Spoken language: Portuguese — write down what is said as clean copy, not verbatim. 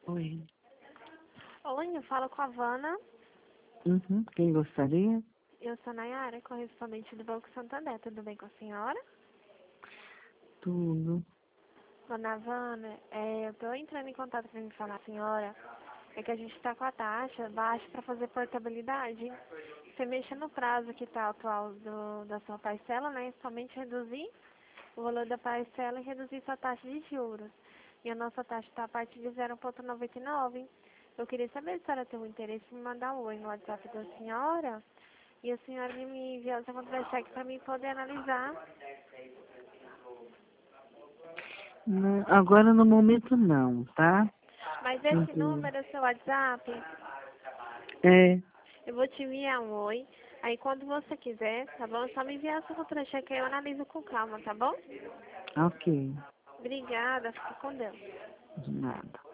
Oi. Oi, eu falo com a Vana. Uhum. Quem gostaria? Eu sou Nayara, correspondente do Banco Santander. Tudo bem com a senhora? Tudo. Dona Vana, eu tô entrando em contato para me falar a senhora. É que a gente está com a taxa baixa para fazer portabilidade. Você mexa no prazo que está atual da sua parcela, né? Somente reduzir o valor da parcela e reduzir sua taxa de juros. E a nossa taxa está a partir de 0,99. Eu queria saber se a senhora tem um interesse em mandar um oi no WhatsApp da senhora. E a senhora me enviar o seu contra-cheque para mim poder analisar. Não, agora no momento não, tá? Mas esse Uhum. número é seu WhatsApp. É, Eu vou te enviar um oi. Aí quando você quiser, tá bom? É só me enviar o seu contra-cheque aí eu analiso com calma, tá bom? ok. Obrigada, fique com Deus. De nada.